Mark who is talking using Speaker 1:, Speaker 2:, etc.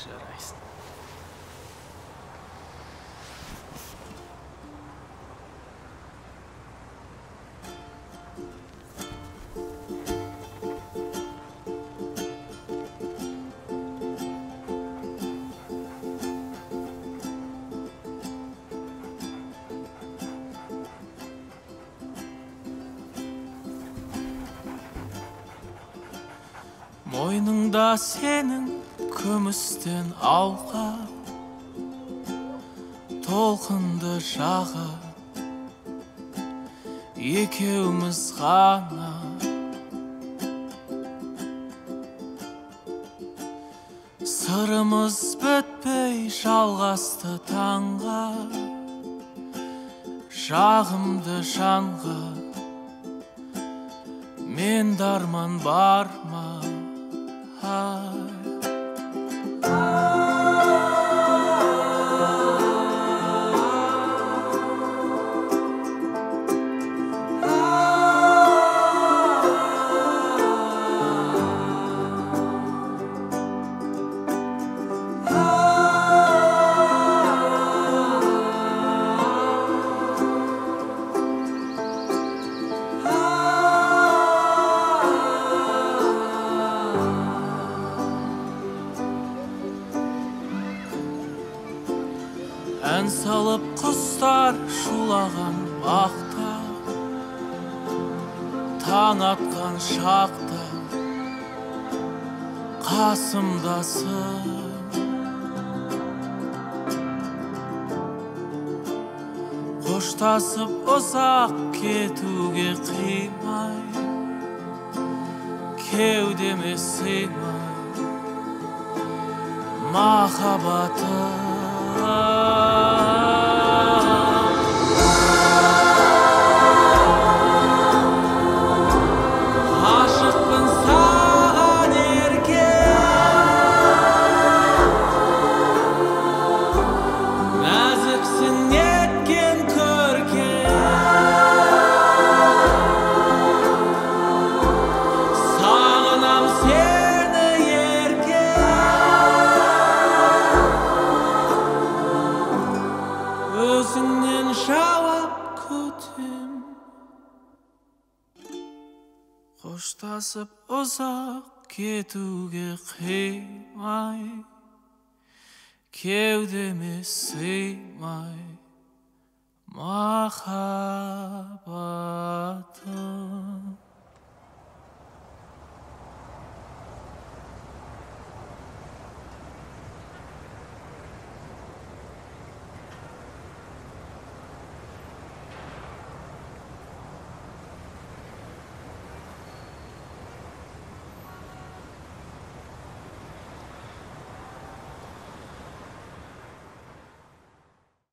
Speaker 1: жарайсың. Мойныңда сенің күмістен алқа, толқынды жағы екеуміз ғана. Сырымыз бітпей жалғасты таңға, жағымды жанға мен дарман бар ма? Ән салып құстар шулаған бақта, таң атқан шақта қасымдасың. Қоштасып ұзақ кетуге қимай, кеудеме сыймай махаббатым. Ғашықпын саған еркем, нәзіксің неткен көркем, сағынам сені еркем, өзіңнен жауап күтем. Қоштасып ұзақ кетуге қимай, кеудеме сыймай махаббатым.